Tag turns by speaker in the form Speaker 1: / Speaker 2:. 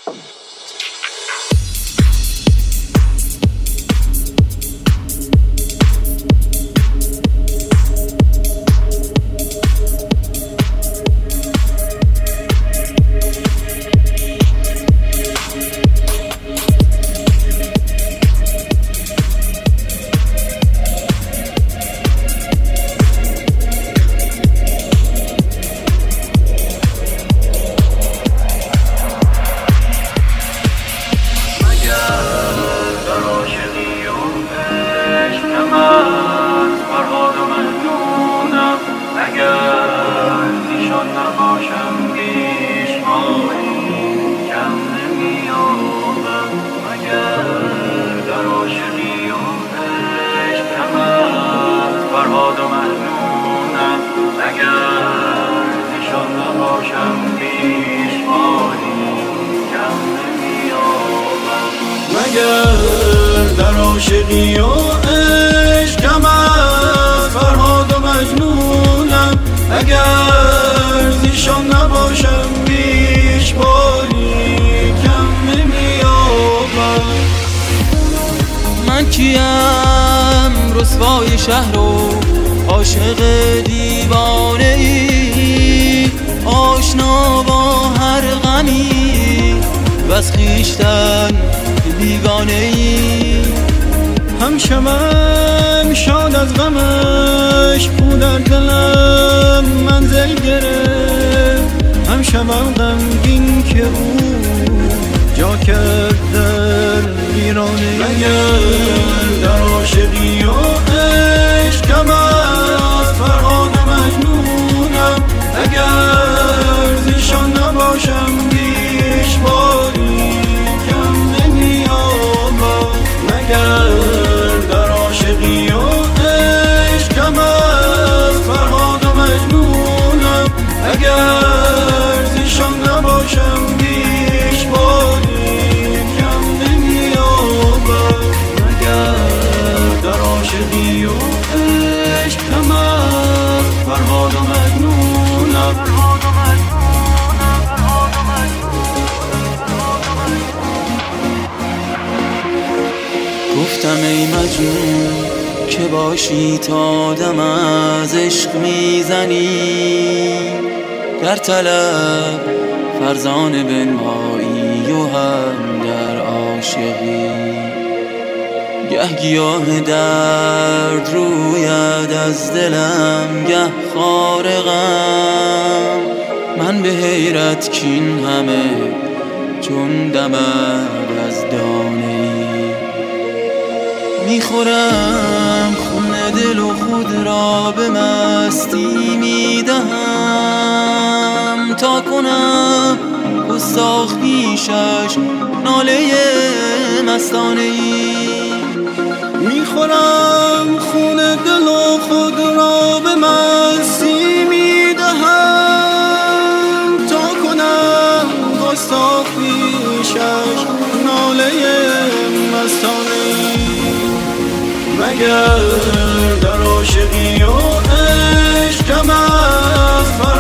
Speaker 1: مگر در عاشقی و عشقم از فرهاد و مجنونم، اگر زیشان نباشم بیش باری کم نمیابم.
Speaker 2: من کیم رسوای شهر و عاشق دیوانه ای، آشنا با هر غمی و از خویشتن بیگانه ای.
Speaker 1: همشمم شاد از غمش بود در دلم منزل گرفت، همشمم غمگین که او جا کرد در ویرانه. مگر در عاشقی و عشقم از فرهاد و مجنونم، اگر زیشان نباشم بیش باری کم نمیابم. مگر در عاشقی و عشقم از فرهاد و مجنونم، اگر زیشان نباشم بیش باری کم نمیابم. مگر در عاشقی و عشقم از فرهاد و مجنونم.
Speaker 2: گفتم ای مجنون که باشی تا دم از عشق میزنی، در طلب فرزانه بنمایی و هم در عاشقی. گه گیاه درد روید از دلم، گه خارقم من به حیرت کین همه چون دمد از دانه ای. میخورم خون دل و خود را به مستی میدهم، تا کنم گستاخ پیشش ناله مستانه ای.
Speaker 1: میخورم خون دل و خود را به مستی میدهم، تا کنم گستاخ پیشش ناله مستانه ای. مگر در عاشقی و عشقم از